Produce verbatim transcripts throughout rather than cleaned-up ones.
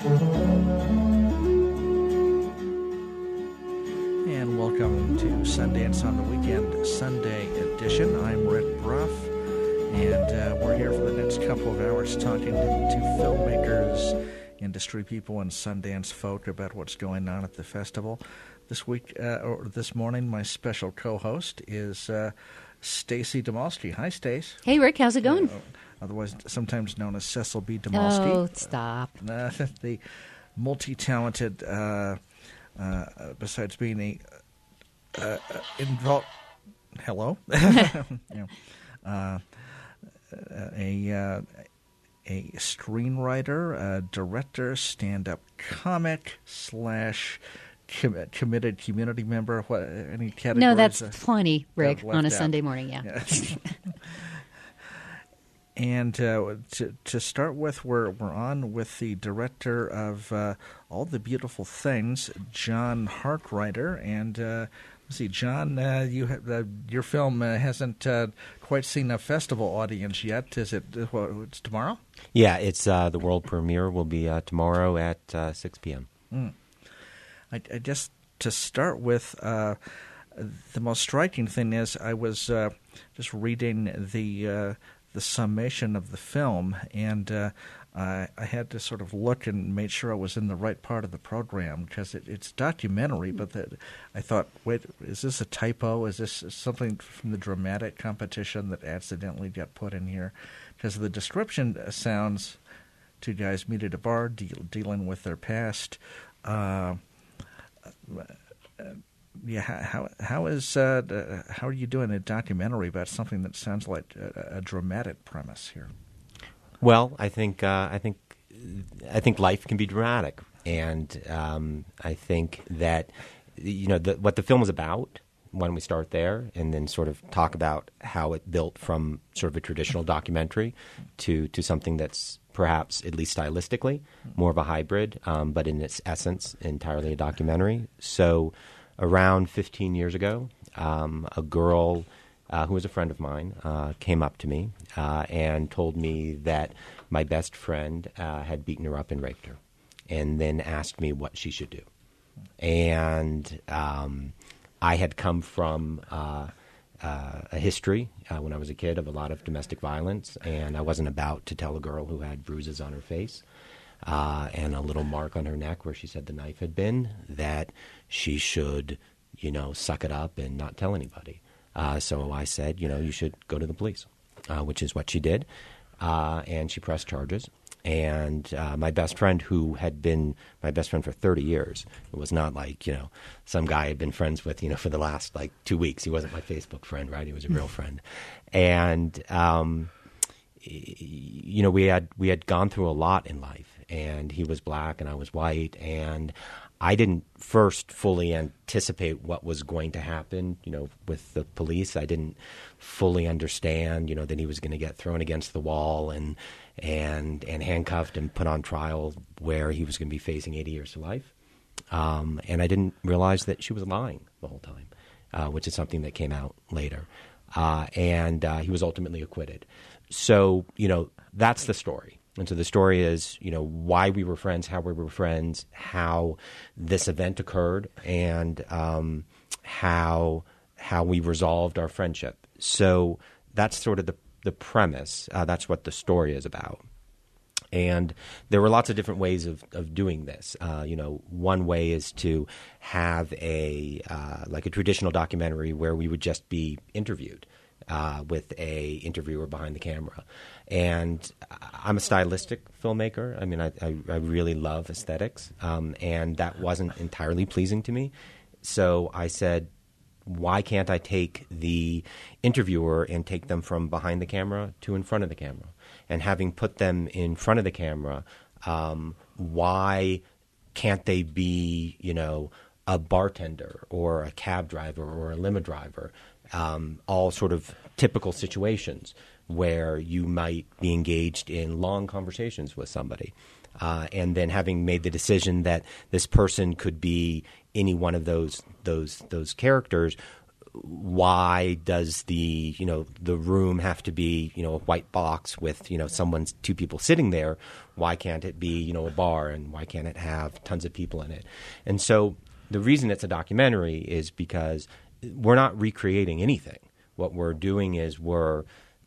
And welcome to Sundance on the Weekend Sunday edition. I'm Rick Bruff, and uh, we're here for the next couple of hours talking to, to filmmakers, industry people, and Sundance folk about what's going on at the festival. This week, uh, or this morning, my special co-host is uh, Stacy Demolsky. Hi, Stace. Hey, Rick. How's it going? Uh, otherwise, sometimes known as Cecil B. Demolsky. Oh, stop. Uh, the multi-talented, uh, uh, besides being a uh, involved, hello, yeah. uh, a uh, a screenwriter, a director, stand-up comic slash com- committed community member. What any categories? No, that's uh, plenty, Rick, on a out? Sunday morning. Yeah. yeah. And uh, to to start with, we're we're on with the director of uh, All the Beautiful Things, John Hartreiter. And uh, let's see, John, uh, you have, uh, your film uh, hasn't uh, quite seen a festival audience yet. Is it? Uh, what, it's tomorrow? Yeah, it's uh, the world premiere will be uh, tomorrow at uh, six p.m. Mm. I, I just to start with, uh, the most striking thing is I was uh, just reading the. Uh, the summation of the film, and uh, I, I had to sort of look and make sure I was in the right part of the program, because it, it's documentary, but the, I thought, wait, is this a typo? Is this something from the dramatic competition that accidentally got put in here? Because the description sounds two guys meet at a bar deal, dealing with their past. Uh, uh, Yeah, how how is uh, how are you doing a documentary about something that sounds like a, a dramatic premise here? Well, I think uh, I think I think life can be dramatic, and um, I think that you know the, what the film is about. Why don't we start there, and then sort of talk about how it built from sort of a traditional documentary to to something that's perhaps, at least stylistically, more of a hybrid, um, but in its essence, entirely a documentary. So. Around fifteen years ago, um, a girl uh, who was a friend of mine uh, came up to me uh, and told me that my best friend uh, had beaten her up and raped her, and then asked me what she should do. And um, I had come from uh, uh, a history uh, when I was a kid of a lot of domestic violence, and I wasn't about to tell a girl who had bruises on her face Uh, and a little mark on her neck where she said the knife had been, that she should, you know, suck it up and not tell anybody. Uh, so I said, you know, you should go to the police, uh, which is what she did. Uh, and she pressed charges. And uh, my best friend, who had been my best friend for thirty years, it was not like, you know, some guy I had been friends with, you know, for the last, like, two weeks. He wasn't my Facebook friend, right? He was a real friend. And, um, you know, we had we had gone through a lot in life. And he was black and I was white, and I didn't first fully anticipate what was going to happen, you know, with the police. I didn't fully understand, you know, that he was going to get thrown against the wall and and and handcuffed and put on trial, where he was going to be facing eighty years to life. Um, and I didn't realize that she was lying the whole time, uh, which is something that came out later. Uh, and uh, he was ultimately acquitted. So, you know, that's the story. And so the story is, you know, why we were friends, how we were friends, how this event occurred, and um, how how we resolved our friendship. So that's sort of the the premise. Uh, that's what the story is about. And there were lots of different ways of, of doing this. Uh, you know, one way is to have a uh, like a traditional documentary where we would just be interviewed uh, with a interviewer behind the camera. And I'm a stylistic filmmaker. I mean, I, I, I really love aesthetics, um, and that wasn't entirely pleasing to me. So I said, why can't I take the interviewer and take them from behind the camera to in front of the camera? And having put them in front of the camera, um, why can't they be, you know, a bartender or a cab driver or a limo driver, um, all sort of typical situations where you might be engaged in long conversations with somebody. Uh, and then having made the decision that this person could be any one of those those those characters, why does the, you know, the room have to be, you know, a white box with, you know, someone's two people sitting there? Why can't it be, you know, a bar, and why can't it have tons of people in it? And so the reason it's a documentary is because we're not recreating anything. What we're doing is we're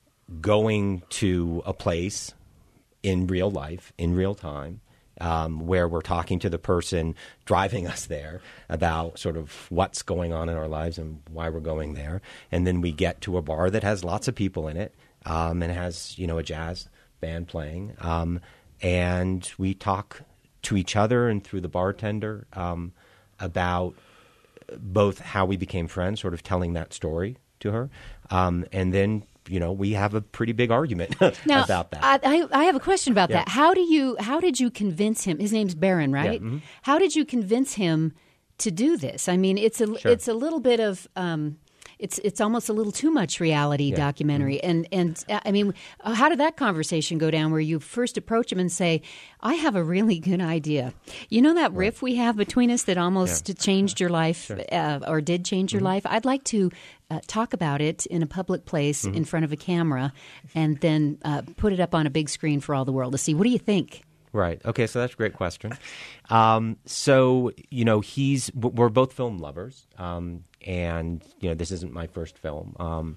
going to a place in real life, in real time, Um, where we're talking to the person driving us there about sort of what's going on in our lives and why we're going there. And then we get to a bar that has lots of people in it um, and has, you know, a jazz band playing. Um, and we talk to each other and through the bartender um, about both how we became friends, sort of telling that story to her. Um, and then you know, we have a pretty big argument now, about that. I, I have a question about yeah. that. How do you? How did you convince him? His name's Baron, right? Yeah, mm-hmm. How did you convince him to do this? I mean, it's a sure. it's a little bit of. Um, It's it's almost a little too much reality yeah. documentary, mm-hmm. and and I mean, how did that conversation go down? Where you first approach him and say, "I have a really good idea." You know that riff we have between us that almost yeah. changed your life, sure. uh, or did change your mm-hmm. life. I'd like to uh, talk about it in a public place mm-hmm. in front of a camera, and then uh, put it up on a big screen for all the world to see. What do you think? Right. Okay. So that's a great question. Um, so, you know, he's, we're both film lovers. Um, and, you know, this isn't my first film. Um,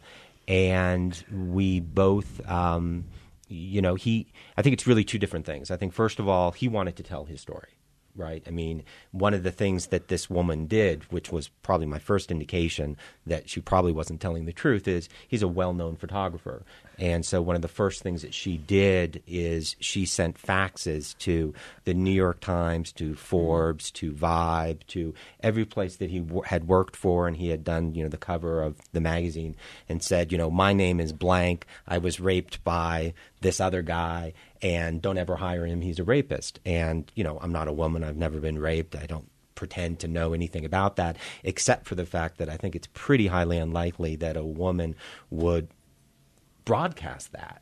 and we both, um, you know, he, I think it's really two different things. I think, first of all, he wanted to tell his story. Right. I mean, one of the things that this woman did, which was probably my first indication that she probably wasn't telling the truth, is he's a well-known photographer. And so one of the first things that she did is she sent faxes to the New York Times, to Forbes, to Vibe, to every place that he w- had worked for, and he had done, you know, the cover of the magazine, and said, you know, my name is blank. I was raped by this other guy, and don't ever hire him. He's a rapist. And, you know, I'm not a woman. I've never been raped. I don't pretend to know anything about that, except for the fact that I think it's pretty highly unlikely that a woman would broadcast that.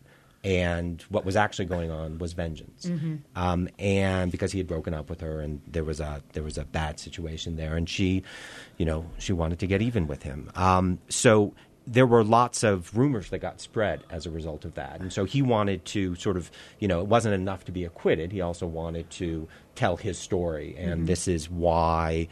And what was actually going on was vengeance. Mm-hmm. Um, and because he had broken up with her, and there was a there was a bad situation there, and she, you know, she wanted to get even with him. Um, so there were lots of rumors that got spread as a result of that. And so he wanted to sort of, you know, it wasn't enough to be acquitted. He also wanted to tell his story. And mm-hmm. this is why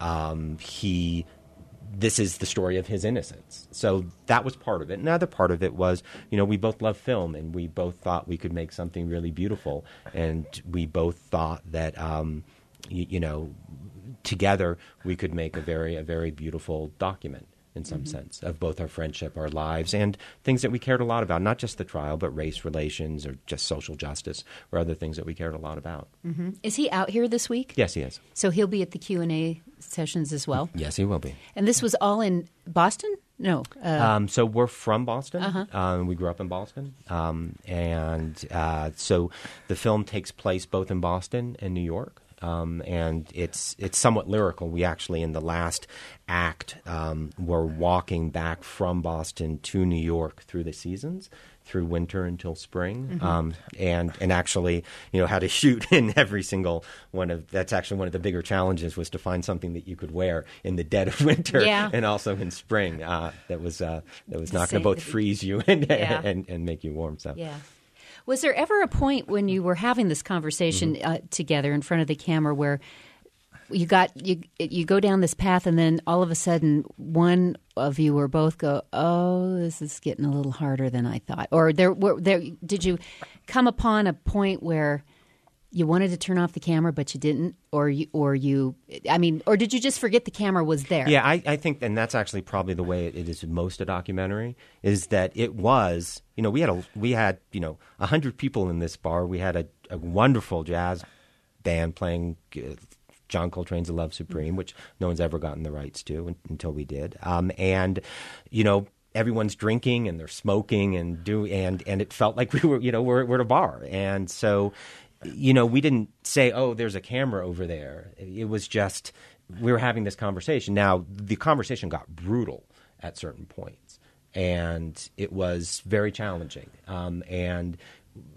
um, he, this is the story of his innocence. So that was part of it. Another part of it was, you know, we both love film, and we both thought we could make something really beautiful. And we both thought that, um, you, you know, together we could make a very, a very beautiful document, in some mm-hmm. sense, of both our friendship, our lives, and things that we cared a lot about, not just the trial, but race relations or just social justice or other things that we cared a lot about. Mm-hmm. Is he out here this week? Yes, he is. So he'll be at the Q and A sessions as well? Yes, he will be. And this was all in Boston? No. Uh, um, so we're from Boston. Uh-huh. Um, we grew up in Boston. Um, and uh, so the film takes place both in Boston and New York. Um, and it's it's somewhat lyrical. We actually, in the last act, um, were walking back from Boston to New York through the seasons, through winter until spring, mm-hmm. um, and and actually, you know, had to shoot in every single one of. That's actually one of the bigger challenges, was to find something that you could wear in the dead of winter yeah. and also in spring. Uh, that was uh, that was not going to both freeze you and, yeah. and and make you warm. So yeah. Was there ever a point when you were having this conversation mm-hmm. uh, together in front of the camera where you got you you go down this path, and then all of a sudden one of you or both go, "Oh, this is getting a little harder than I thought," or there were there did you come upon a point where you wanted to turn off the camera but you didn't, or you or you I mean, or did you just forget the camera was there? Yeah, I, I think, and that's actually probably the way it is most a documentary, is that it was, you know, we had a we had you know a hundred people in this bar. We had a, a wonderful jazz band playing uh, John Coltrane's "A Love Supreme," which no one's ever gotten the rights to until we did, um, and you know. Everyone's drinking and they're smoking and do and and it felt like we were you know we're we're at a bar, and so you know we didn't say, oh, there's a camera over there. It was just we were having this conversation. Now the conversation got brutal at certain points, and it was very challenging. Um, and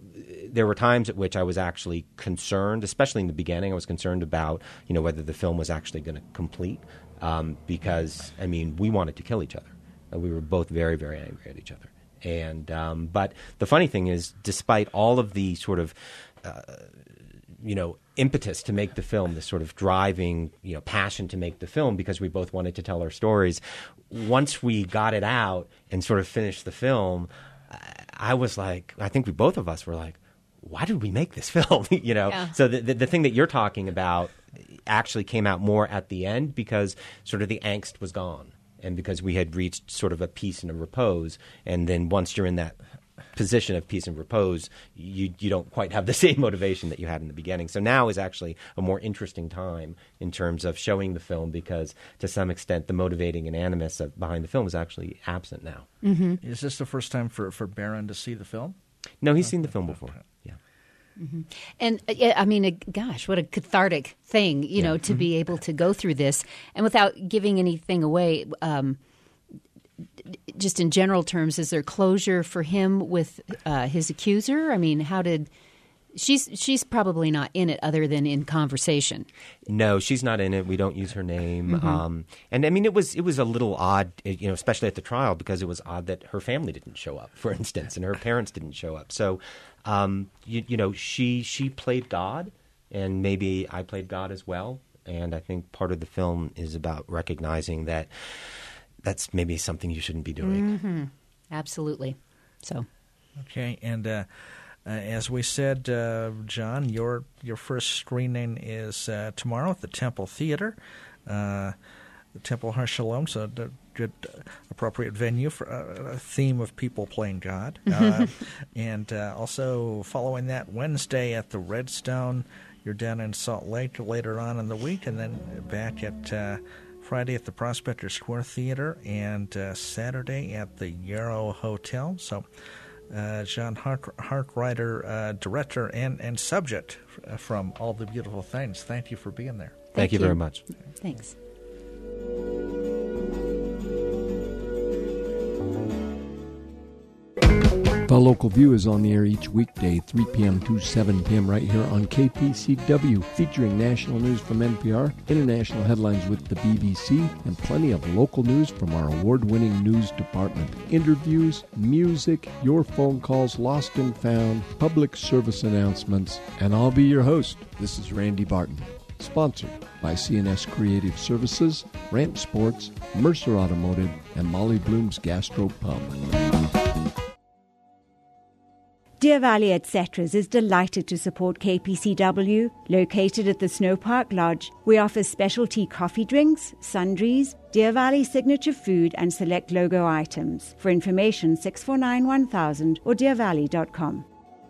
there were times at which I was actually concerned, especially in the beginning. I was concerned about, you know, whether the film was actually going to complete um, because, I mean, we wanted to kill each other. Uh, we were both very, very angry at each other. And um, but the funny thing is, despite all of the sort of, uh, you know, impetus to make the film, this sort of driving, you know, passion to make the film because we both wanted to tell our stories, once we got it out and sort of finished the film, I was like, I think we both of us were like, why did we make this film? you know, yeah. So the, the the thing that you're talking about actually came out more at the end because sort of the angst was gone. And because we had reached sort of a peace and a repose, and then once you're in that position of peace and repose, you you don't quite have the same motivation that you had in the beginning. So now is actually a more interesting time in terms of showing the film because, to some extent, the motivating and animus of, behind the film is actually absent now. Mm-hmm. Is this the first time for, for Baron to see the film? No, he's seen the film before. Yeah. Mm-hmm. And uh, yeah, I mean, uh, gosh, what a cathartic thing, you Yeah. know, to be able to go through this. And without giving anything away, um, d- just in general terms, is there closure for him with uh, his accuser? I mean, how did she's she's probably not in it other than in conversation. No, she's not in it. We don't use her name. Mm-hmm. Um, and I mean, it was it was a little odd, you know, especially at the trial because it was odd that her family didn't show up, for instance, and her parents didn't show up. So, um, you, you know, she she played God, and maybe I played God as well. And I think part of the film is about recognizing that that's maybe something you shouldn't be doing. Mm-hmm. Absolutely. So, okay, and. Uh, Uh, as we said, uh, John, your your first screening is uh, tomorrow at the Temple Theater, uh, the Temple Har Shalom, so a good, uh, appropriate venue for uh, a theme of people playing God. Uh, and uh, also following that Wednesday at the Redstone, you're down in Salt Lake later on in the week, and then back at uh, Friday at the Prospector Square Theater, and uh, Saturday at the Yarrow Hotel. So. Uh, John Hart, Hartwriter, uh, director and, and subject f- from All the Beautiful Things. Thank you for being there. Thank, Thank you, you very much. thanks. The Local View is on the air each weekday, three p.m. to seven p.m. right here on K P C W, featuring national news from N P R, international headlines with the B B C, and plenty of local news from our award-winning news department. Interviews, music, your phone calls lost and found, public service announcements, and I'll be your host. This is Randy Barton. Sponsored by C N S Creative Services, Ramp Sports, Mercer Automotive, and Molly Bloom's Gastro Pub. Deer Valley et cetera's is delighted to support K P C W. Located at the Snow Park Lodge, we offer specialty coffee drinks, sundries, Deer Valley signature food, and select logo items. For information, six four nine one thousand or deer valley dot com.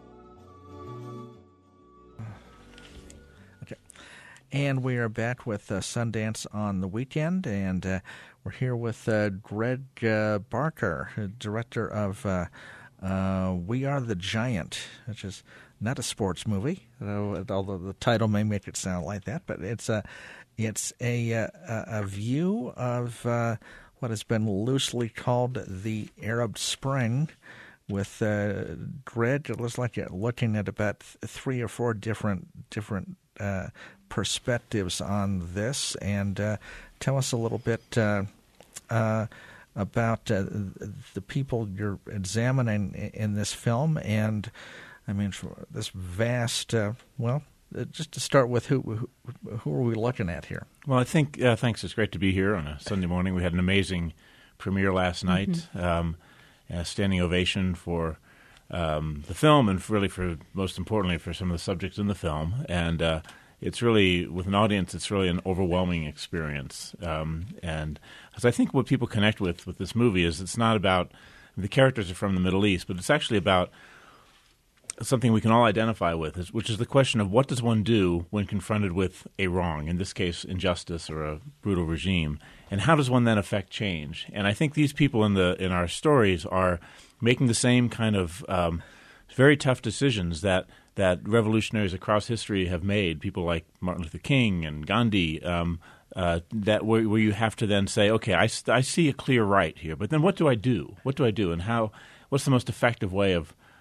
Okay. And we are back with uh, Sundance on the Weekend, and uh, we're here with uh, Greg uh, Barker, director of... Uh, Uh, We Are the Giant, which is not a sports movie, although the title may make it sound like that. But it's a, it's a a, a view of uh, what has been loosely called the Arab Spring. With uh, Greg, it looks like you're looking at about three or four different different uh, perspectives on this, and uh, tell us a little bit. Uh, uh, about uh, the people you're examining in this film, and I mean, for this vast, uh, well, just to start with, who, who who are we looking at here? Well, I think, uh, thanks, it's great to be here on a Sunday morning. We had an amazing premiere last night, mm-hmm. um, a standing ovation for um, the film, and really for, most importantly, for some of the subjects in the film, and uh, it's really, with an audience, it's really an overwhelming experience. Um, and because I think what people connect with with this movie is it's not about, the characters are from the Middle East, but it's actually about something we can all identify with, which is the question of what does one do when confronted with a wrong, in this case, injustice or a brutal regime, and how does one then affect change? And I think these people in the in our stories are making the same kind of um, very tough decisions that that revolutionaries across history have made, people like Martin Luther King and Gandhi, um, uh, that where, where you have to then say, okay, I, I see a clear right here, but then what do I do? What do I do, and how? What's the most effective way of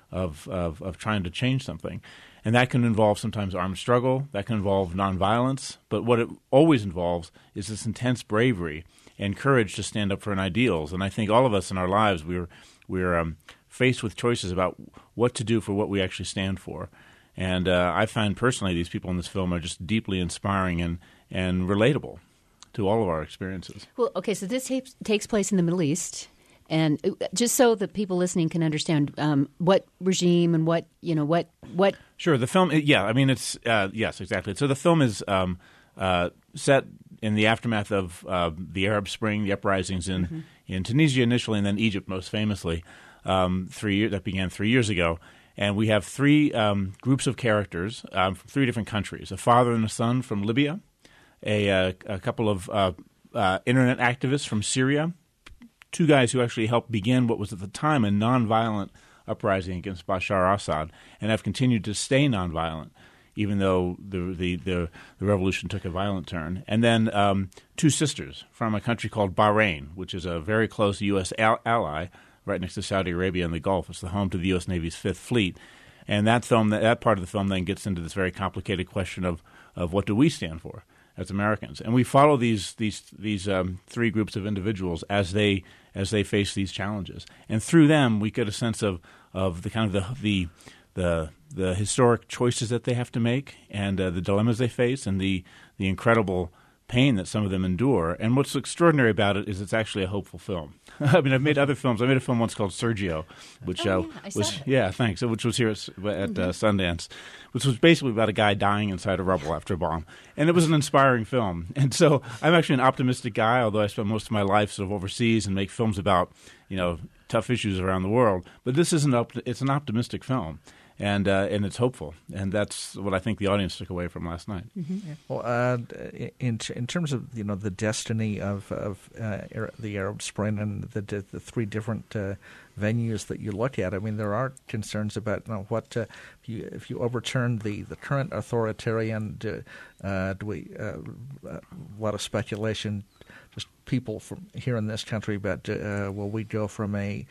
of, of, of trying to change something. And that can involve sometimes armed struggle, that can involve nonviolence, but what it always involves is this intense bravery and courage to stand up for an ideals. And I think all of us in our lives, we're, we're um, faced with choices about what to do for what we actually stand for. And uh, I find personally these people in this film are just deeply inspiring and, and relatable to all of our experiences. Well, okay, so this takes, takes place in the Middle East. And just so that people listening can understand um, what regime and what, you know, what what. Sure, the film. Yeah, I mean, it's uh, yes, exactly. So the film is um, uh, set in the aftermath of uh, the Arab Spring, the uprisings in, mm-hmm. in Tunisia initially, and then Egypt most famously. Um, three years that began three years ago, and we have three um, groups of characters um, from three different countries: a father and a son from Libya, a, a, a couple of uh, uh, internet activists from Syria. Two guys who actually helped begin what was at the time a nonviolent uprising against Bashar Assad and have continued to stay nonviolent, even though the the, the, the revolution took a violent turn. And then um, two sisters from a country called Bahrain, which is a very close U S al- ally right next to Saudi Arabia in the Gulf. It's the home to the U S Navy's Fifth Fleet. And that film, that, that part of the film then gets into this very complicated question of, of what do we stand for as Americans. And we follow these these these um, three groups of individuals as they as they face these challenges, and through them we get a sense of, of the kind of the the the, the historic choices that they have to make, and uh, the dilemmas they face, and the the incredible pain that some of them endure. And what's extraordinary about it is it's actually a hopeful film. I mean, I've made other films. I made a film once called Sergio, which oh, uh, yeah, I saw was that. yeah, thanks. Which was here at, at mm-hmm. uh, Sundance, which was basically about a guy dying inside a rubble after a bomb, and it was an inspiring film. And so I'm actually an optimistic guy, although I spent most of my life sort of overseas and make films about you know tough issues around the world. But this isn't up. It's an optimistic film. And uh, and it's hopeful, and that's what I think the audience took away from last night. Mm-hmm. Yeah. Well, uh, in in terms of you know the destiny of of uh, the Arab Spring and the the three different uh, venues that you look at, I mean, there are concerns about you know, what uh, if you if you overturn the, the current authoritarian. Do, uh, do we uh, a lot of speculation. Just people from here in this country about uh, will we go from a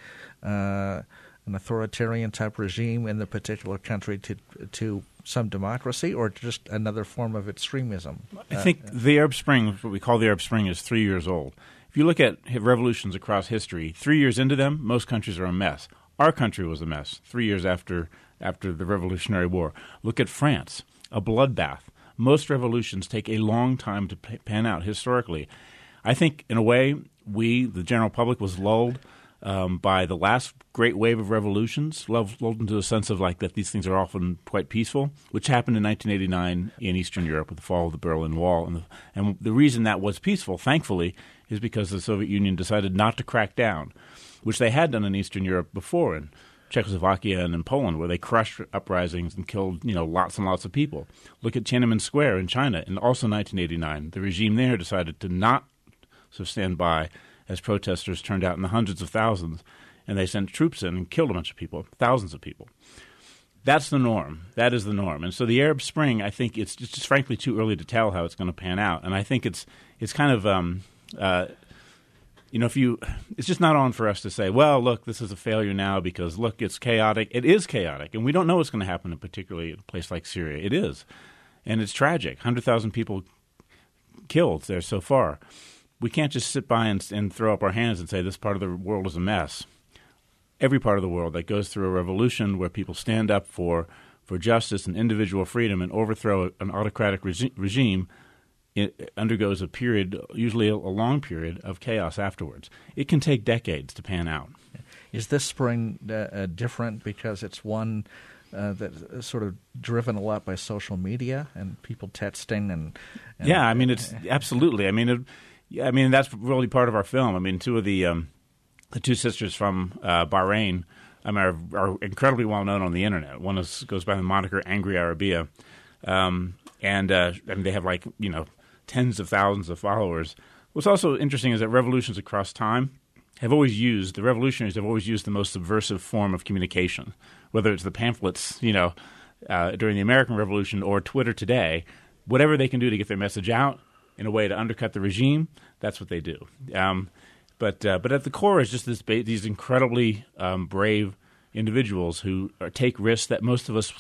uh, an authoritarian type regime in the particular country to to some democracy, or just another form of extremism? I think uh, the Arab Spring, what we call the Arab Spring, is three years old. If you look at revolutions across history, three years into them, most countries are a mess. Our country was a mess three years after after the Revolutionary War. Look at France, a bloodbath. Most revolutions take a long time to pan out historically. I think, in a way, we, the general public, was lulled Um, by the last great wave of revolutions, lulled into a sense of like that these things are often quite peaceful, which happened in nineteen eighty-nine in Eastern Europe with the fall of the Berlin Wall. And the, and the reason that was peaceful, thankfully, is because the Soviet Union decided not to crack down, which they had done in Eastern Europe before, in Czechoslovakia and in Poland, where they crushed uprisings and killed you know lots and lots of people. Look at Tiananmen Square in China in also nineteen eighty-nine. The regime there decided to not so stand by as protesters turned out in the hundreds of thousands, and they sent troops in and killed a bunch of people, thousands of people. That's the norm. That is the norm. And so the Arab Spring, I think it's just, just frankly too early to tell how it's going to pan out. And I think it's it's kind of, um, uh, you know, if you, it's just not on for us to say, well, look, this is a failure now because, look, it's chaotic. It is chaotic, and we don't know what's going to happen, in particularly in a place like Syria. It is. And it's tragic. one hundred thousand people killed there so far. We can't just sit by and, and throw up our hands and say this part of the world is a mess. Every part of the world that goes through a revolution where people stand up for, for justice and individual freedom and overthrow an autocratic regi- regime it undergoes a period, usually a, a long period, of chaos afterwards. It can take decades to pan out. Is this spring uh, uh, different because it's one uh, that's sort of driven a lot by social media and people texting? and, and Yeah, I mean, it's absolutely. I mean, it, Yeah, I mean that's really part of our film. I mean, two of the um, the two sisters from uh, Bahrain, I mean, are, are incredibly well known on the internet. One is, goes by the moniker Angry Arabia, um, and uh, I mean they have like you know tens of thousands of followers. What's also interesting is that revolutions across time have always used the revolutionaries have always used the most subversive form of communication, whether it's the pamphlets, you know, uh, during the American Revolution or Twitter today. Whatever they can do to get their message out in a way to undercut the regime, that's what they do. Um, but uh, but at the core is just this ba- these incredibly um, brave individuals who are, take risks that most of us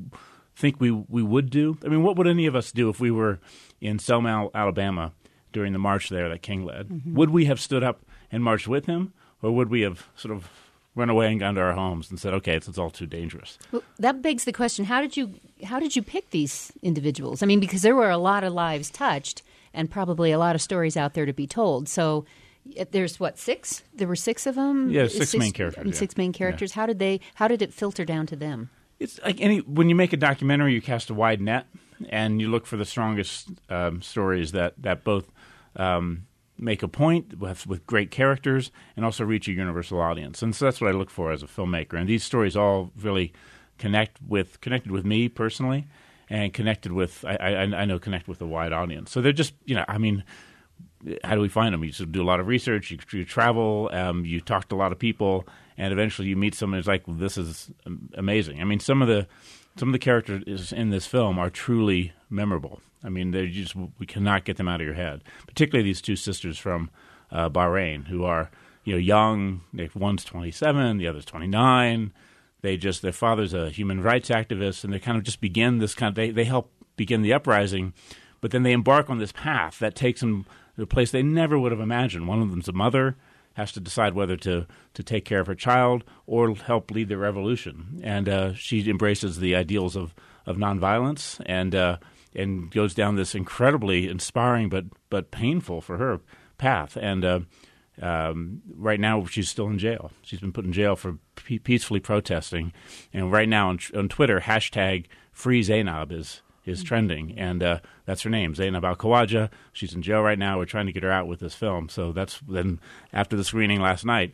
think we we would do. I mean, what would any of us do if we were in Selma, Alabama during the march there that King led? Mm-hmm. Would we have stood up and marched with him, or would we have sort of run away and gone to our homes and said, "Okay, it's, it's all too dangerous"? Well, that begs the question: How did you how did you pick these individuals? I mean, because there were a lot of lives touched, and probably a lot of stories out there to be told. So there's what six? There were six of them. Yeah, six, six main characters. Um, six yeah. main characters. Yeah. How did they? How did it filter down to them? It's like any when you make a documentary, you cast a wide net, and you look for the strongest um, stories that that both um, make a point with, with great characters and also reach a universal audience. And so that's what I look for as a filmmaker. And these stories all really connect with connected with me personally, and connected with I, I, I know connect with a wide audience. So they're just you know I mean. How do we find them? You do a lot of research, you, you travel, um, you talk to a lot of people, and eventually you meet someone who's like, well, this is amazing. I mean, some of the some of the characters in this film are truly memorable. I mean, they just we cannot get them out of your head. Particularly these two sisters from uh, Bahrain, who are you know young. They, one's twenty-seven, the other's twenty-nine. They just their father's a human rights activist, and they kind of just begin this kind of they they help begin the uprising, but then they embark on this path that takes them to a place they never would have imagined. One of them's a mother, has to decide whether to, to take care of her child or help lead the revolution. And uh, she embraces the ideals of, of nonviolence and uh, and goes down this incredibly inspiring but but painful for her path. And uh, um, right now she's still in jail. She's been put in jail for pe- peacefully protesting. And right now on, on Twitter, hashtag Free Zainab is is trending, and uh, that's her name, Zainab Al-Khawaja. She's in jail right now. We're trying to get her out with this film. So that's then after the screening last night,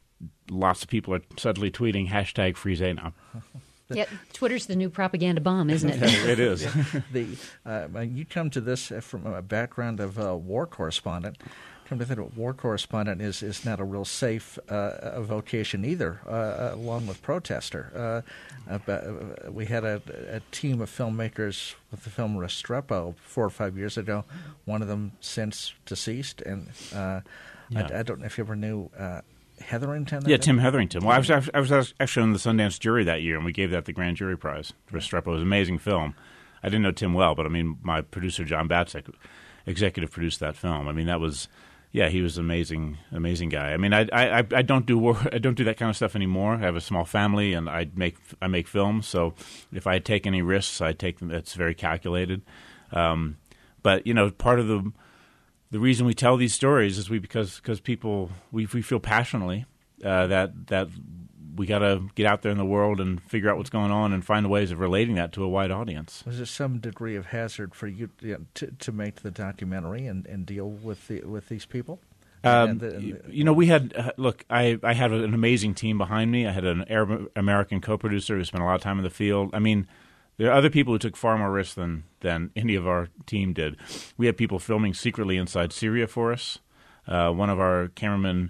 lots of people are suddenly tweeting hashtag Free Zainab. Yeah, Twitter's the new propaganda bomb, isn't it? It is. the uh, you come to this from a background of a war correspondent. Come to think of it, war correspondent is, is not a real safe uh, vocation either, uh, along with protester. Uh, uh, we had a, a team of filmmakers with the film Restrepo four or five years ago. One of them since deceased, and uh, yeah. I, I don't know if you ever knew uh, Hetherington. Yeah, Tim Hetherington. Well, I was, I was actually on the Sundance jury that year, and we gave that the grand jury prize. Restrepo was an amazing film. I didn't know Tim well, but I mean, my producer John Batzek executive produced that film. I mean, that was. Yeah, he was an amazing, amazing guy. I mean, I, I, I don't do war, I don't do that kind of stuff anymore. I have a small family, and I make I make films. So if I take any risks, I take them. It's very calculated. Um, but you know, part of the the reason we tell these stories is we because because people we we feel passionately uh, that that we got to get out there in the world and figure out what's going on and find ways of relating that to a wide audience. Was there some degree of hazard for you, you know, to to make the documentary and, and deal with the with these people? Um, and the, and the, you know, we had uh, look. I, I had an amazing team behind me. I had an Arab American co-producer who spent a lot of time in the field. I mean, there are other people who took far more risks than than any of our team did. We had people filming secretly inside Syria for us. Uh, one of our cameramen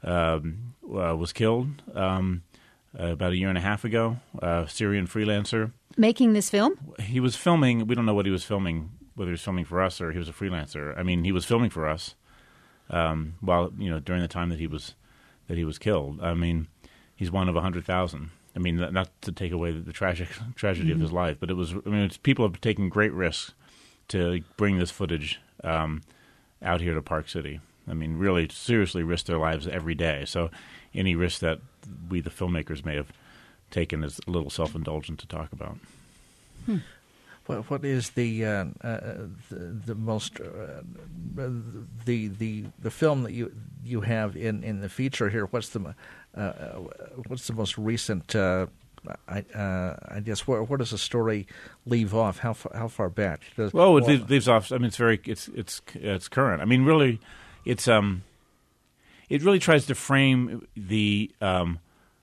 um, uh, was killed. Um, Uh, about a year and a half ago, uh, Syrian freelancer. Making this film? He was filming. We don't know what he was filming, whether he was filming for us or he was a freelancer. I mean, he was filming for us um, while you know during the time that he was that he was killed. I mean, he's one of a hundred thousand. I mean, not to take away the, the tragic tragedy mm-hmm. of his life, but it was. I mean, it's, people have taken great risks to bring this footage um, out here to Park City. I mean, really seriously risk their lives every day. So any risk that we, the filmmakers, may have taken is a little self-indulgent to talk about. Hmm. What, what is the uh, uh, the, the most uh, the the the film that you you have in, in the feature here? What's the uh, what's the most recent? Uh, I uh, I guess where where does the story leave off? How far, how far back? Does, well, it well, leaves off. I mean, it's very it's it's it's current. I mean, really. It's um, it really tries to frame the um,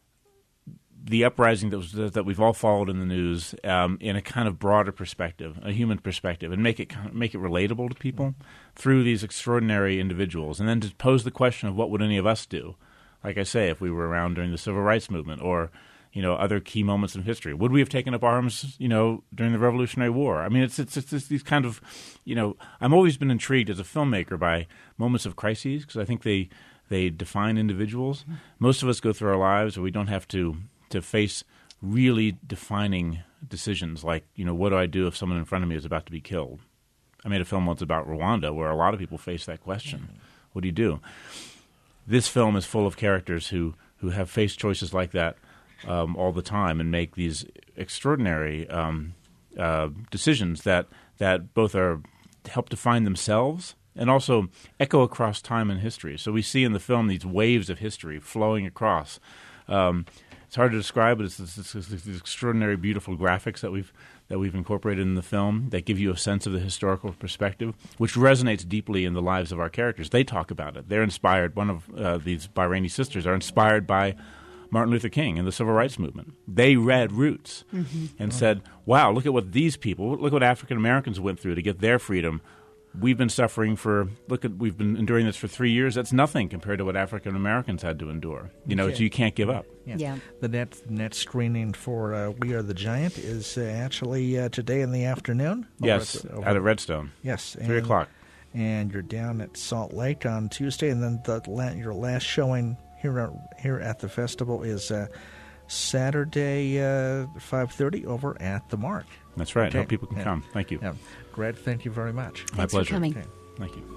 the uprising that was that we've all followed in the news um, in a kind of broader perspective, a human perspective, and make it kind of, make it relatable to people through these extraordinary individuals, and then to pose the question of what would any of us do, like I say, if we were around during the Civil Rights Movement or you know other key moments in history, would we have taken up arms you know during the Revolutionary War? I mean, it's it's it's, it's these kind of you know I've always been intrigued as a filmmaker by moments of crises because I think they they define individuals. Most of us go through our lives where we don't have to to face really defining decisions like, you know, what do I do if someone in front of me is about to be killed? I made a film once about Rwanda where a lot of people face that question. Mm-hmm. What do you do? This film is full of characters who, who have faced choices like that um, all the time and make these extraordinary um, uh, decisions that that both are help define themselves and also echo across time and history. So we see in the film these waves of history flowing across. Um, it's hard to describe, but it's these extraordinary, beautiful graphics that we've that we've incorporated in the film that give you a sense of the historical perspective, which resonates deeply in the lives of our characters. They talk about it. They're inspired. One of uh, these Bahraini sisters are inspired by Martin Luther King and the Civil Rights Movement. They read Roots mm-hmm. and oh. said, wow, look at what these people, look what African Americans went through to get their freedom. We've been suffering for, look at, we've been enduring this for three years. That's nothing compared to what African Americans had to endure. You know, okay. so you can't give up. Yeah. yeah. The net net screening for uh, We Are the Giant is uh, actually uh, today in the afternoon. Yes, at, the, at at Redstone. Yes. Three and, o'clock. And you're down at Salt Lake on Tuesday, and then the la- your last showing here at, here at the festival is uh, Saturday, uh, five thirty over at the Mark. That's right. Okay. I hope people can yeah. come. Thank you. Yeah. Greg, thank you very much. Thanks My pleasure. for coming. Okay. Thank you.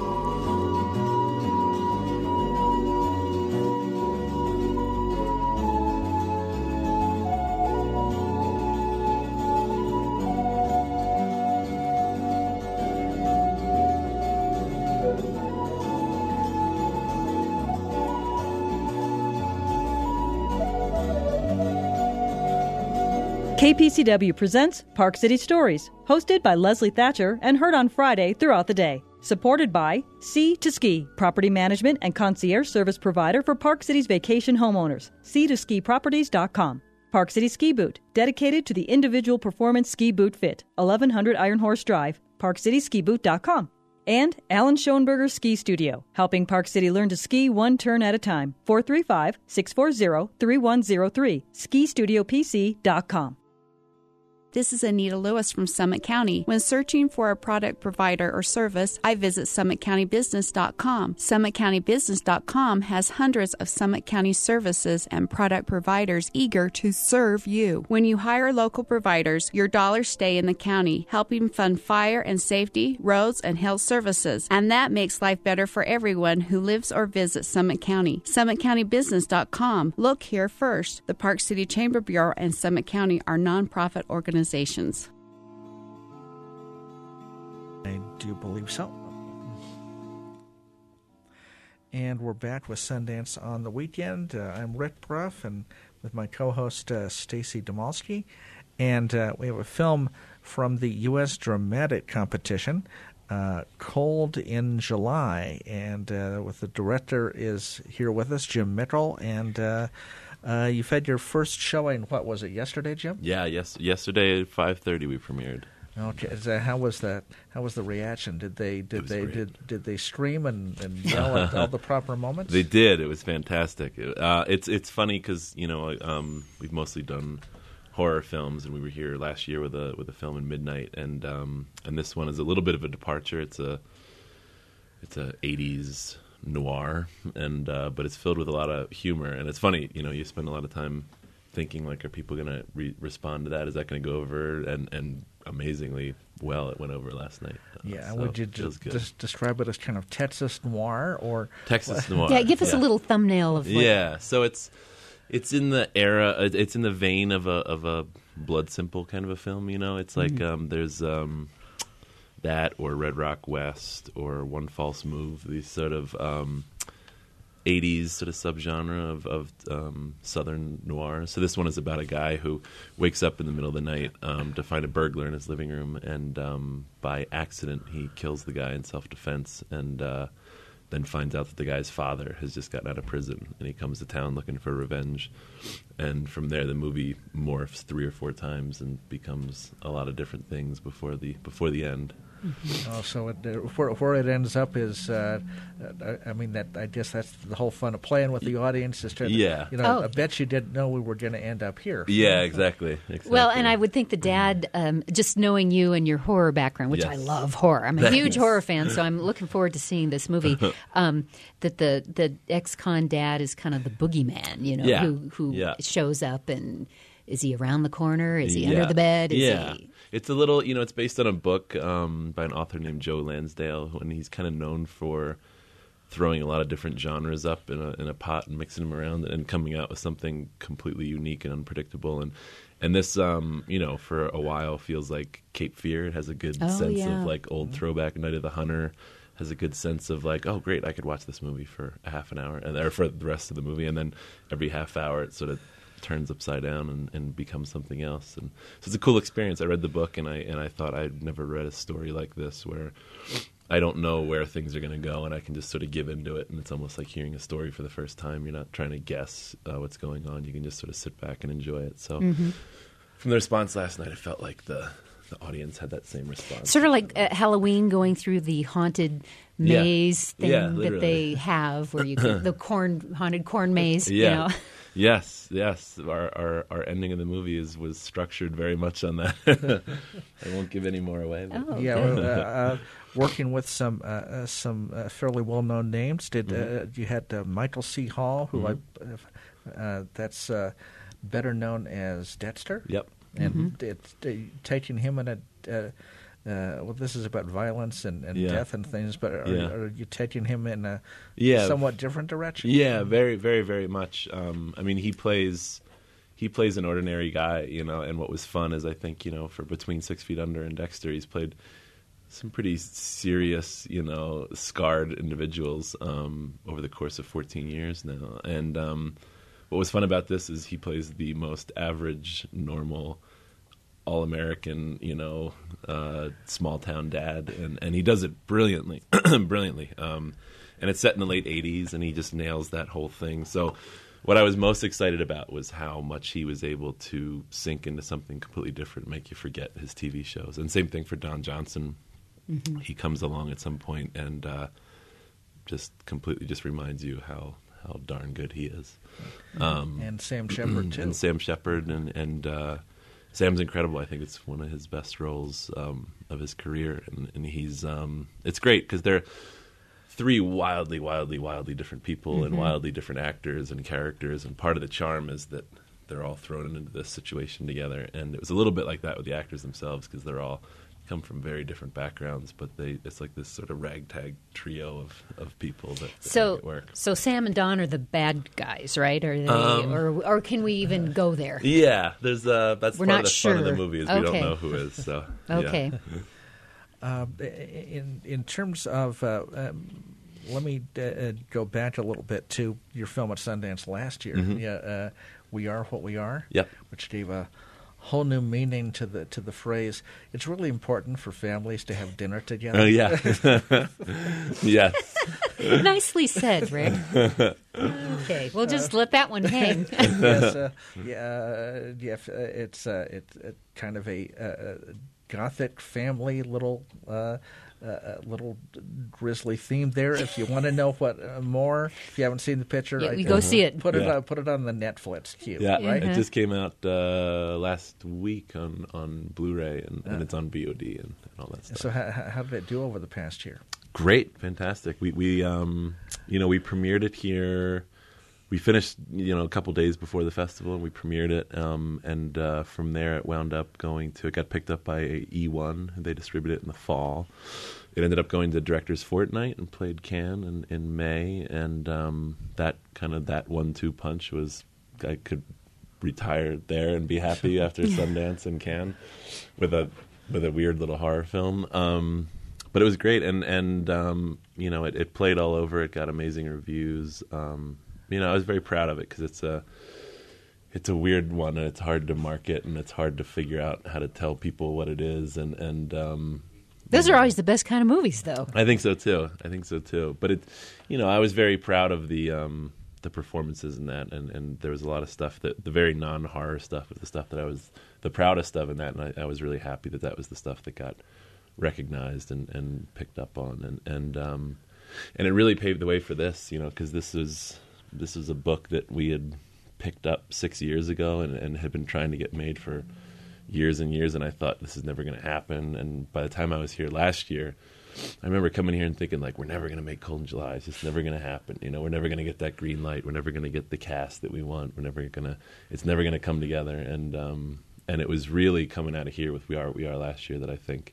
K P C W presents Park City Stories, hosted by Leslie Thatcher and heard on Friday throughout the day. Supported by Sea to Ski, property management and concierge service provider for Park City's vacation homeowners. sea to ski properties dot com. Park City Ski Boot, dedicated to the individual performance ski boot fit. eleven hundred Iron Horse Drive, park city ski boot dot com. And Alan Schoenberger Ski Studio, helping Park City learn to ski one turn at a time. four three five, six four zero, three one zero three, ski studio p c dot com. This is Anita Lewis from Summit County. When searching for a product provider or service, I visit summit county business dot com. summit county business dot com has hundreds of Summit County services and product providers eager to serve you. When you hire local providers, your dollars stay in the county, helping fund fire and safety, roads, and health services. And that makes life better for everyone who lives or visits Summit County. summit county business dot com. Look here first. The Park City Chamber Bureau and Summit County are nonprofit organizations. Organizations. I do believe so. And we're back with Sundance on the Weekend. Uh, I'm Rick Bruff, and with my co-host uh, Stacy Domolsky, and uh, we have a film from the U S Dramatic Competition, uh, Cold in July, and uh, with the director is here with us, Jim Mitchell, and uh, Uh, you've had your first showing, what was it, yesterday, Jim? Yeah, yes. Yesterday at five thirty we premiered. Okay. So how was that? How was the reaction? Did they did they great. did did they scream and, and yell at all the proper moments? They did. It was fantastic. It, uh, it's it's funny because you know um, we've mostly done horror films, and we were here last year with a with a film in Midnight, and um, and this one is a little bit of a departure. It's a it's a eighties noir, and uh, but it's filled with a lot of humor, and it's funny. You know, you spend a lot of time thinking like, are people going to re- respond to that? Is that going to go over? And and amazingly well, it went over last night. Uh, yeah, so would you just, just describe it as kind of Texas noir or Texas noir? Yeah, give us yeah. a little thumbnail of. What... Yeah, so it's it's in the era, it's in the vein of a of a Blood Simple kind of a film. You know, it's like mm. um, there's. Um, that or Red Rock West or One False Move, these sort of um, eighties sort of subgenre of, of um, Southern noir. So this one is about a guy who wakes up in the middle of the night um, to find a burglar in his living room, and um, by accident he kills the guy in self-defense, and uh, then finds out that the guy's father has just gotten out of prison, and he comes to town looking for revenge. And from there, the movie morphs three or four times and becomes a lot of different things before the before the end. Mm-hmm. Oh, so it, uh, where, where it ends up is, uh, uh, I mean, that I guess that's the whole fun of playing with the audience. Is to, Yeah. you know, Oh. I bet you didn't know we were going to end up here. Yeah, exactly. exactly. Well, and I would think the dad, um, just knowing you and your horror background, which I Yes. love horror. I'm a Thanks. huge horror fan, so I'm looking forward to seeing this movie. Um, that the the ex-con dad is kind of the boogeyman, you know, Yeah. who who Yeah. shows up, and is he around the corner? Is he Yeah. under the bed? Is yeah. he... It's a little, you know, it's based on a book um, by an author named Joe Lansdale, and he's kind of known for throwing a lot of different genres up in a in a pot and mixing them around and coming out with something completely unique and unpredictable. And and this, um, you know, for a while feels like Cape Fear. It has a good Oh, sense yeah. of like old throwback Night of the Hunter. Has a good sense of like, oh, great, I could watch this movie for a half an hour, and or for the rest of the movie, and then every half hour it sort of turns upside down and, and becomes something else. And so it's a cool experience. I read the book, and I and I thought I'd never read a story like this where I don't know where things are going to go, and I can just sort of give into it. And it's almost like hearing a story for the first time. You're not trying to guess uh, what's going on. You can just sort of sit back and enjoy it. So Mm-hmm. from the response last night, it felt like the the audience had that same response. Sort of like uh, Halloween going through the haunted Yeah. maze thing Yeah, that literally. they have, where you can, the corn haunted corn maze. Yeah. You know? Yes, yes. Our, our our ending of the movie is was structured very much on that. I won't give any more away. But. Oh, Yeah, good. well, uh, uh, working with some uh, uh, some uh, fairly well known names. Did Mm-hmm. uh, you had uh, Michael C. Hall, who I uh, that's uh, better known as Dexter. Yep. And Mm-hmm. it's uh, taking him in a. Uh, uh, well, this is about violence and, and Yeah. death and things, but are, Yeah. are you taking him in a Yeah. somewhat different direction? Yeah, very, very, very much. Um, I mean, he plays he plays an ordinary guy, you know. And what was fun is, I think, you know, for Between Six Feet Under and Dexter, he's played some pretty serious, you know, scarred individuals um, over the course of fourteen years now. And um, what was fun about this is he plays the most average, normal, all-American, you know, uh, small-town dad, and, and he does it brilliantly, brilliantly. Um, and it's set in the late eighties, and he just nails that whole thing. So what I was most excited about was how much he was able to sink into something completely different, make you forget his T V shows. And same thing for Don Johnson. Mm-hmm. He comes along at some point and uh, just completely just reminds you how, how darn good he is. Um, And Sam Shepard too. and Sam Shepard, and and uh, Sam's incredible. I think it's one of his best roles um, of his career, and, and he's um, it's great because they're three wildly, wildly, wildly different people Mm-hmm. and wildly different actors and characters, and part of the charm is that they're all thrown into this situation together. And it was a little bit like that with the actors themselves because they're all come from very different backgrounds, but they it's like this sort of ragtag trio of, of people that, that So, make it work. so Sam and Don are the bad guys, right? Are they, Um, or or can we even go there? Yeah, there's uh, that's We're part not of the fun of the sure. movie is we Okay. don't know who is. So yeah. Okay. Uh, in in terms of, uh, um, let me uh, go back a little bit to your film at Sundance last year. Mhm. Yeah, uh, We Are What We Are. Yep. Which gave a whole new meaning to the to the phrase. It's really important for families to have dinner together. Oh yeah, yes. Nicely said, Rick. Okay, we'll just let that one hang. yes, uh, yeah, uh, yeah. f- uh, It's uh, it's uh, kind of a uh, gothic family little. Uh, uh, little grisly theme there. If you want to know what uh, more, if you haven't seen the picture, Yeah, I, you go see it. Put it Yeah. uh, put it on the Netflix queue. Yeah, right. it just came out uh, last week on, on Blu-ray, and, and Uh. it's on V O D and, and all that stuff. So how, how did it do over the past year? Great, fantastic. We we um you know we premiered it here. We finished you know a couple days before the festival, and we premiered it. Um and uh, from there it wound up going to it got picked up by E one. They distributed it in the fall. It ended up going to Directors Fortnight and played Cannes in, in May, and um, that kind of that one-two punch was I could retire there and be happy after Sundance and Cannes with a with a weird little horror film. Um, but it was great, and and um, you know it, it played all over. It got amazing reviews. Um, you know I was very proud of it because it's a it's a weird one, and it's hard to market, and it's hard to figure out how to tell people what it is, and and um, Those are always the best kind of movies, though. I think so too. I think so too. But it, you know, I was very proud of the um, the performances in that, and, and there was a lot of stuff that the very non-horror stuff was the stuff that I was the proudest of in that, and I, I was really happy that that was the stuff that got recognized and, and picked up on, and and um, and it really paved the way for this, you know, because this is this is a book that we had picked up six years ago and, and had been trying to get made for years and years, and I thought this is never going to happen. And by the time I was here last year, I remember coming here and thinking, like, we're never going to make Cold in July. It's just never going to happen. You know, we're never going to get that green light. We're never going to get the cast that we want. We're never going to. It's never going to come together. And um, and it was really coming out of here with We Are What We Are last year that I think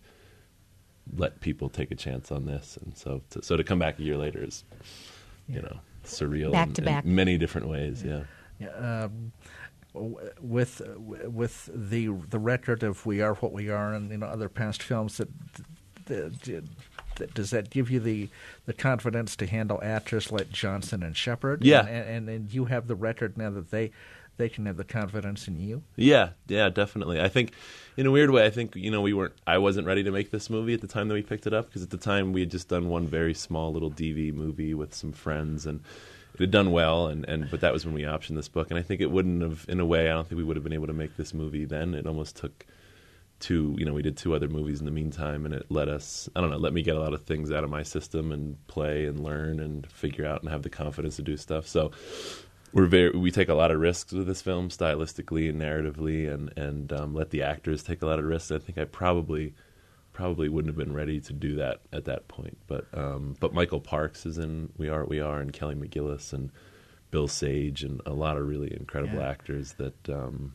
let people take a chance on this. And so to, so to come back a year later is, you know, surreal Back in, to back. in many different ways. Yeah. Yeah, um, w- with with the the record of We Are What We Are and, you know, other past films, that, that, that does that give you the, the confidence to handle actors like Johnson and Shepard? Yeah, and, and, and you have the record now that they they can have the confidence in you. Yeah, yeah, definitely. I think, in a weird way, I think, you know, we weren't. I wasn't ready to make this movie at the time that we picked it up, because at the time we had just done one very small little D V movie with some friends, and it had done well, and, and but that was when we optioned this book, and I think it wouldn't have, in a way, I don't think we would have been able to make this movie then. It almost took two, you know, we did two other movies in the meantime, and it let us, I don't know, let me get a lot of things out of my system and play and learn and figure out and have the confidence to do stuff. So we're very, we take a lot of risks with this film, stylistically and narratively, and and um, let the actors take a lot of risks. I think I probably. Probably wouldn't have been ready to do that at that point, but um, but Michael Parks is in We Are What We Are, and Kelly McGillis and Bill Sage, and a lot of really incredible Yeah. actors that um,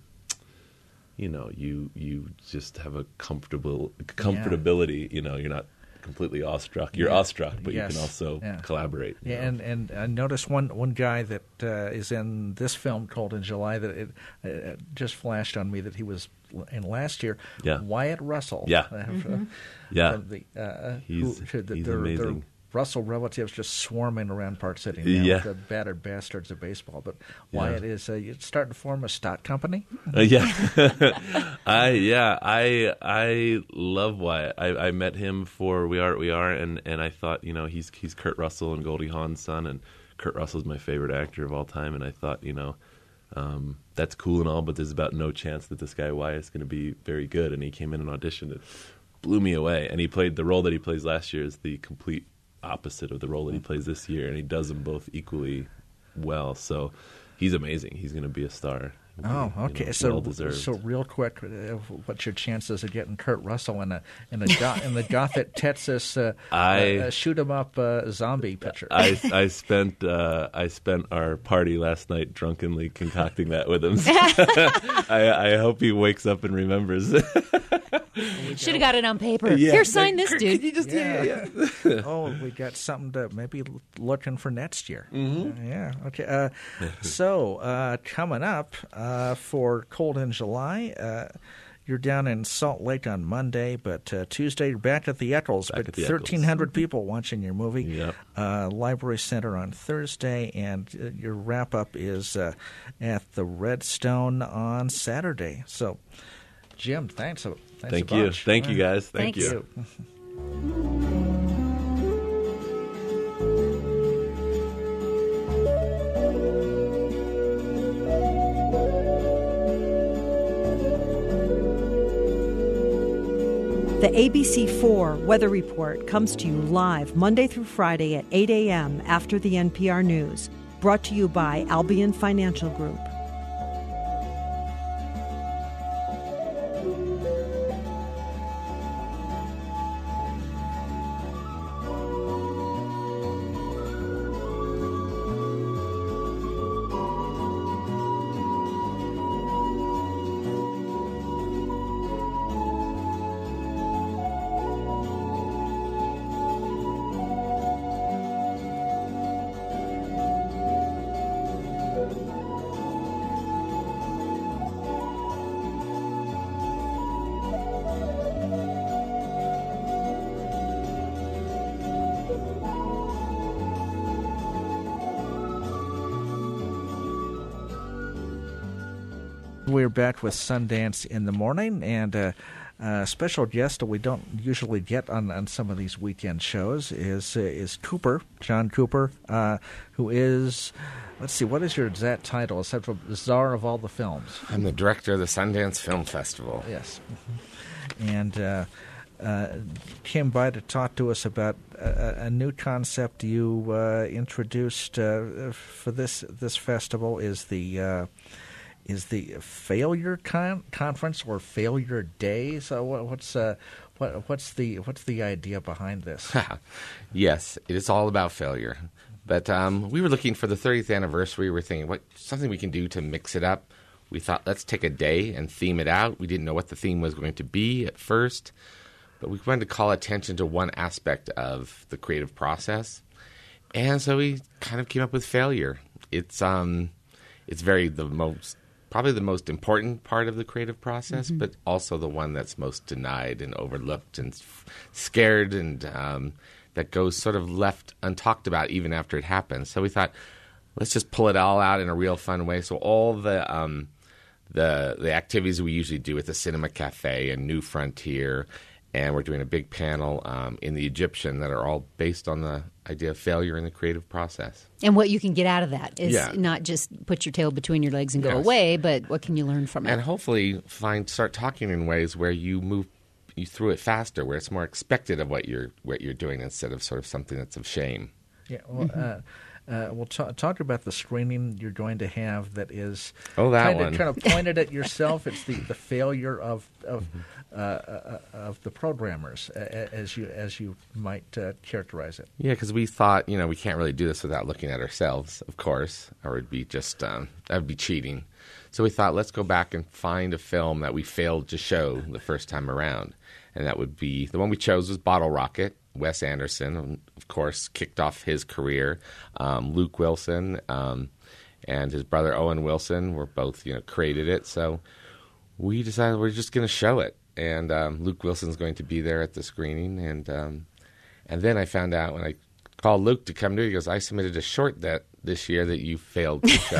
you know you you just have a comfortable comfortability. You know, you're not completely awestruck. You're Yeah. awestruck, but Yes. you can also Yeah. collaborate. you Yeah, know? and and I noticed one one guy that uh, is in this film, Cold in July, that it uh, just flashed on me that he was in last year. Yeah. Wyatt Russell. Yeah. Uh, Mm-hmm. Yeah. The, uh, He's- who, the, he's their, their amazing. Russell relatives just swarming around Park City now, Yeah. the battered bastards of baseball. But Yeah. Wyatt is uh, you're starting to form a stock company. Uh, yeah, I yeah I I love Wyatt. I, I met him for We Are What We Are, and, and I thought, you know, he's he's Kurt Russell and Goldie Hawn's son, and Kurt Russell's my favorite actor of all time. And I thought, you know, um, that's cool and all, but there's about no chance that this guy Wyatt is going to be very good. And he came in and auditioned. It blew me away. And he played the role that he plays last year is the complete opposite of the role that he plays this year, and he does them both equally well. So he's amazing. He's going to be a star. Oh, You okay. know, so, well-deserved. so real quick, uh, what's your chances of getting Kurt Russell in a in a go- in the Gothic Texas uh, I- uh, uh, shoot 'em up uh, zombie picture? I, I spent uh, I spent our party last night drunkenly concocting that with him. I, I hope he wakes up and remembers. Should have got it on paper. Yeah. Here, sign this, dude. You just Yeah. Oh, we got something to maybe l- looking for next year. Mm-hmm. Uh, yeah. Okay. Uh, so uh, coming up uh, for Cold in July, uh, you're down in Salt Lake on Monday, but uh, Tuesday you're back at the Eccles. Back but at the Eccles. thirteen hundred people watching your movie. Yep. Uh, Library Center on Thursday, and uh, your wrap up is uh, at the Redstone on Saturday. So, Jim, thanks. A, thanks Thank a you. bunch. Thank you, guys. Thank Thanks. you. The A B C four Weather Report comes to you live Monday through Friday at eight a.m. after the N P R News. Brought to you by Albion Financial Group. We're back with Sundance in the Morning, and uh, a special guest that we don't usually get on, on some of these weekend shows is uh, is Cooper, John Cooper, uh, who is, let's see, what is your exact title, except for the czar of all the films? I'm the director of the Sundance Film Festival. Yes. And uh, uh, came by to talk to us about a, a new concept you uh, introduced uh, for this this festival. Is the uh, is the Failure Con- Conference or Failure Day? So what, what's uh, what, what's the what's the idea behind this? Yes, it is all about failure. But um, we were looking for the thirtieth anniversary. We were thinking, what something we can do to mix it up. We thought, let's take a day and theme it out. We didn't know what the theme was going to be at first, but we wanted to call attention to one aspect of the creative process. And so we kind of came up with failure. It's um, it's very the most probably the most important part of the creative process, mm-hmm. but also the one that's most denied and overlooked and f- scared and um, that goes sort of left untalked about even after it happens. So we thought, let's just pull it all out in a real fun way. So all the um, the the activities we usually do at the Cinema Cafe and New Frontier, and we're doing a big panel um, in the Egyptian that are all based on the idea of failure in the creative process. And what you can get out of that is yeah. not just put your tail between your legs and go yes. away, but what can you learn from it? And hopefully find start talking in ways where you move you through it faster, where it's more expected of what you're what you're doing instead of sort of something that's of shame. Yeah, well, Mm-hmm. uh, uh, we'll t- talk about the screening you're going to have that is oh, that kind one. of, kind of pointed at yourself. It's the, the failure of of, uh, uh, of the programmers, uh, as you as you might uh, characterize it. Yeah, because we thought, you know, we can't really do this without looking at ourselves, of course, or it'd be just um, that would be cheating. So we thought, let's go back and find a film that we failed to show the first time around, and that would be the one we chose was Bottle Rocket. Wes Anderson, of course, kicked off his career. Um, Luke Wilson um, and his brother Owen Wilson were both, you know, created it. So we decided we're just going to show it. And um, Luke Wilson's going to be there at the screening. And um, and then I found out when I called Luke to come do it, he goes, I submitted a short that this year that you failed to show.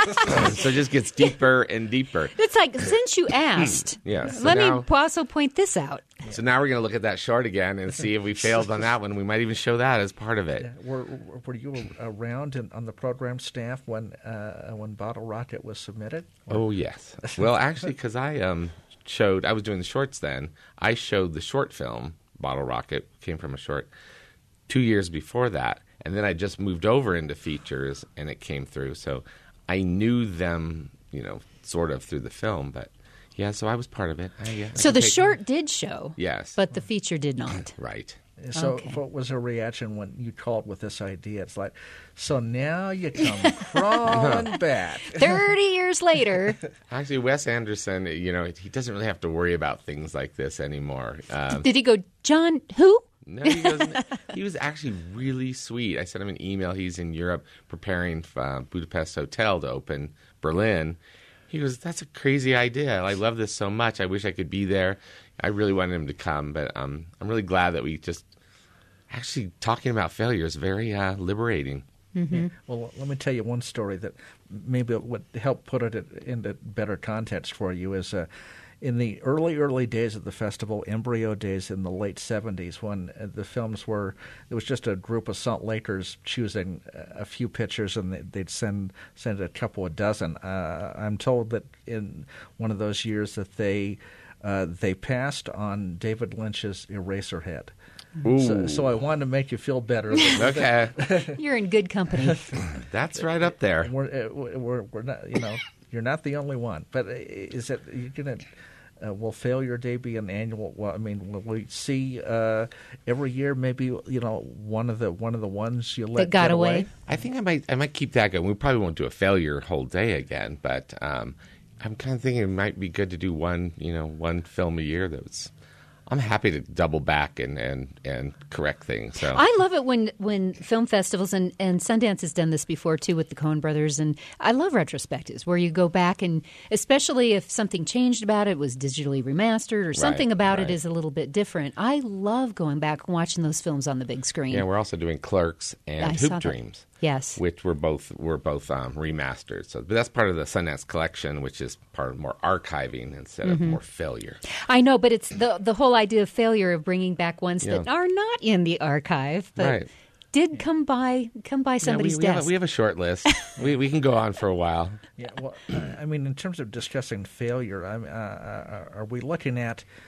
So it just gets deeper and deeper. It's like, since you asked, yeah, so let now, me also point this out. So now we're going to look at that short again and see if we failed on that one. We might even show that as part of it. Yeah. Were, were you around in, on the program staff when uh, when Bottle Rocket was submitted? Or? Oh, yes. Well, actually, because I um, showed, I was doing the shorts then. I showed the short film, Bottle Rocket, came from a short, two years before that. And then I just moved over into features, and it came through. So I knew them, you know, sort of through the film. But, yeah, so I was part of it. I, yeah, so I the short did show. Yes. But the feature did not. Right. So okay. What was her reaction when you called with this idea? It's like, so now you come crawling back. Thirty years later. Actually, Wes Anderson, you know, he doesn't really have to worry about things like this anymore. Um, did he go, John, who? No, he wasn't. He was actually really sweet. I sent him an email. He's in Europe preparing for uh, Budapest Hotel to open Berlin. He goes, that's a crazy idea. I love this so much. I wish I could be there. I really wanted him to come, but um, I'm really glad that we just actually talking about failure is very uh, liberating. Mm-hmm. Yeah. Well, let me tell you one story that maybe would help put it into better context for you. Is uh, in the early, early days of the festival, embryo days in the late seventies, when the films were, it was just a group of Salt Lakers choosing a few pictures, and they'd send send a couple of dozen. Uh, I'm told that in one of those years that they uh, they passed on David Lynch's Eraserhead. So, so I wanted to make you feel better. Okay, you're in good company. That's right up there. We're, we're we're not, you know, you're not the only one. But is it you're gonna? Uh, will Failure Day be an annual? Well, I mean, will we see uh, every year? Maybe you know one of the one of the ones you let that got get away. away. I think I might I might keep that going. We probably won't do a failure whole day again, but um, I'm kind of thinking it might be good to do one you know one film a year. That's I'm happy to double back and, and, and correct things. So I love it when, when film festivals, and, and Sundance has done this before too with the Coen brothers, and I love retrospectives where you go back, and especially if something changed about it, was digitally remastered or something right, about right. it is a little bit different. I love going back and watching those films on the big screen. Yeah, we're also doing Clerks and I saw Hoop that. Dreams. Yes. Which were both were both um, remastered. So, but that's part of the Sundance collection, which is part of more archiving instead Mm-hmm. of more failure. I know, but it's the the whole idea of failure of bringing back ones Yeah. that are not in the archive, but Right. did come by come by somebody's yeah, we, we, have desk. a, we have a short list. we we can go on for a while. Yeah, well, I mean, in terms of discussing failure, I mean, uh, are we looking at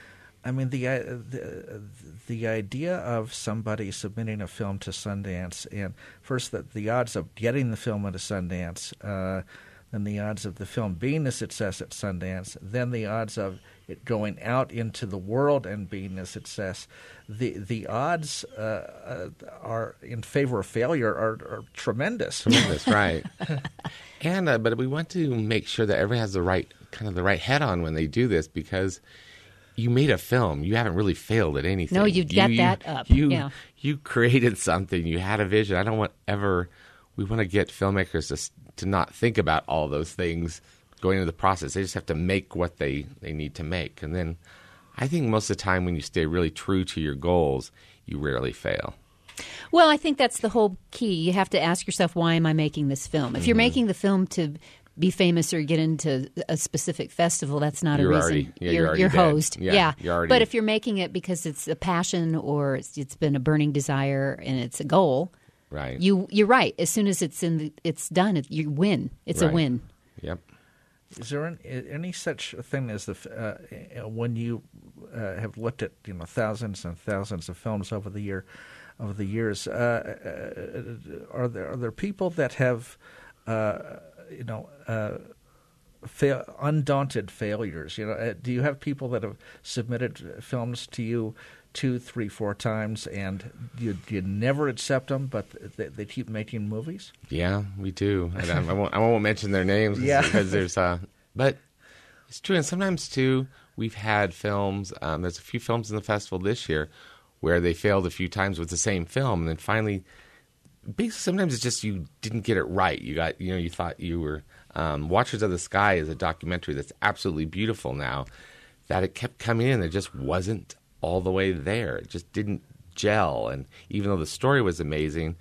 I mean, the, uh, the the idea of somebody submitting a film to Sundance, and first the, the odds of getting the film into Sundance, uh, then the odds of the film being a success at Sundance, then the odds of it going out into the world and being a success. The the odds uh, uh, are in favor of failure are, are tremendous. Tremendous, right? And uh, but we want to make sure that everyone has the right kind of the right head on when they do this, because you made a film. You haven't really failed at anything. No, you've got you, that up. You yeah. you created something. You had a vision. I don't want ever. We want to get filmmakers to to not think about all those things going into the process. They just have to make what they, they need to make. And then I think most of the time when you stay really true to your goals, you rarely fail. Well, I think that's the whole key. You have to ask yourself, why am I making this film? If mm-hmm. you're making the film to be famous or get into a specific festival, that's not you're a reason. Already, yeah, you're you're, already you're dead. hosed. Yeah. yeah. You're already... But if you're making it because it's a passion or it's, it's been a burning desire and it's a goal, right? You you're right. As soon as it's in, the, it's done. It, you win. It's right. a win. Yep. Is there any, any such thing as the uh, when you uh, have looked at you know thousands and thousands of films over the year, over the years? Uh, uh, are there are there people that have uh, you know uh, fail, undaunted failures? You know, uh, do you have people that have submitted films to you two, three, four times, and you you never accept them, but they, they keep making movies? Yeah, we do. And I, I won't I won't mention their names yeah. because there's uh, but it's true. And sometimes too, we've had films. Um, there's a few films in the festival this year where they failed a few times with the same film, and then finally, basically, sometimes it's just you didn't get it right. You got you know you thought you were um, Watchers of the Sky is a documentary that's absolutely beautiful now. That it kept coming in, it just wasn't all the way there. It just didn't gel. And even though the story was amazing,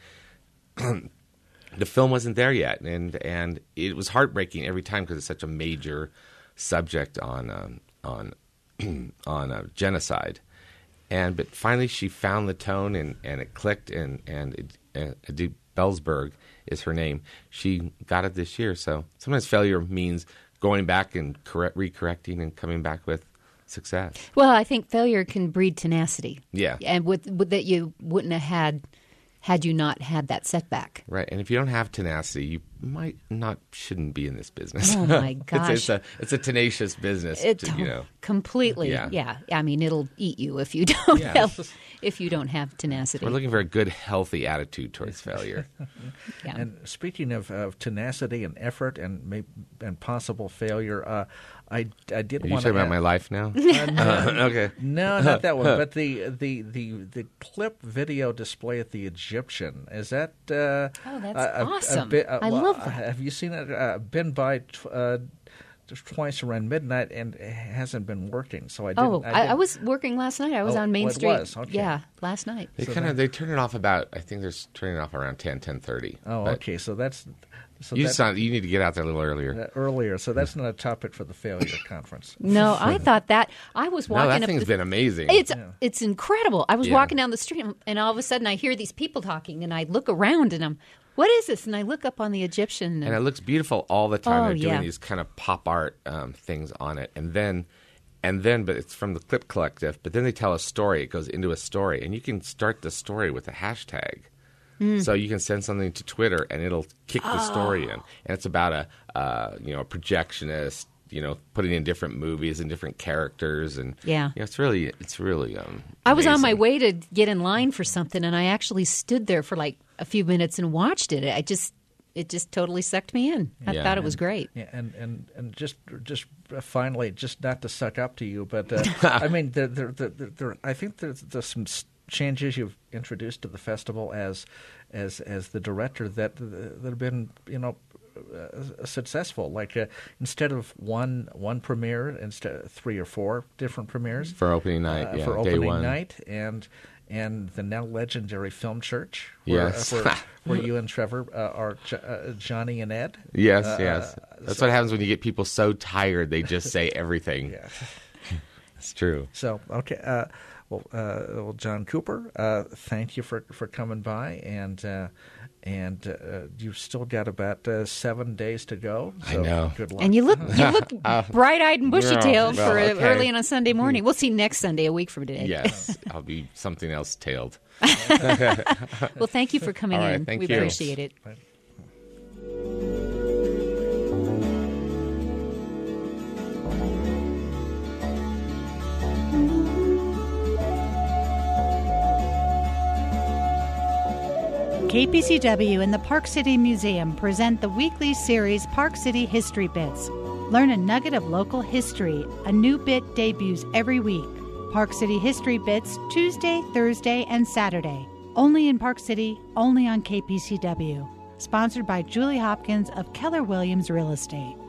the film wasn't there yet. And and it was heartbreaking every time because it's such a major subject on um, on on uh, genocide. And but finally she found the tone and, and it clicked. And and it, uh, Edith Belzberg is her name. She got it this year. So sometimes failure means going back and correct, recorrecting and coming back with success. Well, I think failure can breed tenacity. Yeah. And with, with that you wouldn't have had had you not had that setback. Right. And if you don't have tenacity, you might not shouldn't be in this business. Oh my gosh. it's, it's a it's a tenacious business, It, to, you know. Completely. Yeah. yeah. I mean, it'll eat you if you don't yeah. have if you don't have tenacity. We're looking for a good, healthy attitude towards failure. yeah. And speaking of, of tenacity and effort and may, and possible failure, uh, I, I did Are you want talking to about add, my life now? Uh, no, uh, okay. No, not that one. But the the the the clip video display at the Egyptian, is that? Uh, oh, that's a, awesome! A, a bit, uh, I well, love that. Have you seen it? Uh, been by t- uh, just twice around midnight, and it hasn't been working. So I didn't. Oh, I, I, didn't, I was working last night. I was oh, on Main well, it Street. was, okay. Yeah, last night. They So kind of that- they turn it off about. I think they're turning it off around ten, ten thirty. Oh, But okay. So that's. So you that, just not, you need to get out there a little earlier. uh, earlier, so that's not a topic for the failure conference. No, I thought that I was No, walking. that up thing's the, been amazing. It's Yeah. it's incredible. I was Yeah. walking down the street, and all of a sudden I hear these people talking, and I look around, and I'm, what is this? And I look up on the Egyptian, and, And it looks beautiful all the time. Oh, They're doing yeah. these kind of pop art um, things on it, and then, and then, but it's from the Clip Collective. But then they tell a story. It goes into a story, and you can start the story with a hashtag. So you can send something to Twitter, and it'll kick the story in. And it's about a uh, you know a projectionist, you know, putting in different movies and different characters, and Yeah. you know, it's really it's really. Um, I was on my amazing. way to get in line for something, and I actually stood there for like a few minutes and watched it. I just it just totally sucked me in. I Yeah. thought it was great. Yeah, and, and, and just just finally, just not to suck up to you, but uh, I mean, there, there, there, there, I think there's, there's some changes you've introduced to the festival as as as the director that that have been you know uh, successful. Like uh, instead of one one premiere, instead three or four different premieres for opening night. uh, yeah, for day opening one. night, and and the now legendary Film Church, Yes. where, uh, where, where you and Trevor uh, are jo- uh, Johnny and Ed. Yes, Uh, yes. That's so- what happens when you get people so tired they just say everything. Yeah. It's true. So, okay. Uh, well, uh, well, John Cooper, uh, thank you for, for coming by, and uh, and uh, you've still got about uh, seven days to go. So I know. Good luck. And you look you look Uh, bright-eyed and bushy-tailed well, for okay. early on a Sunday morning. We'll see next Sunday, a week from today. Yes, I'll be something else tailed. Well, thank you for coming All right, in. thank we you. appreciate it. K P C W and the Park City Museum present the weekly series Park City History Bits. Learn a nugget of local history. A new bit debuts every week. Park City History Bits, Tuesday, Thursday, and Saturday. Only in Park City, only on K P C W. Sponsored by Julie Hopkins of Keller Williams Real Estate.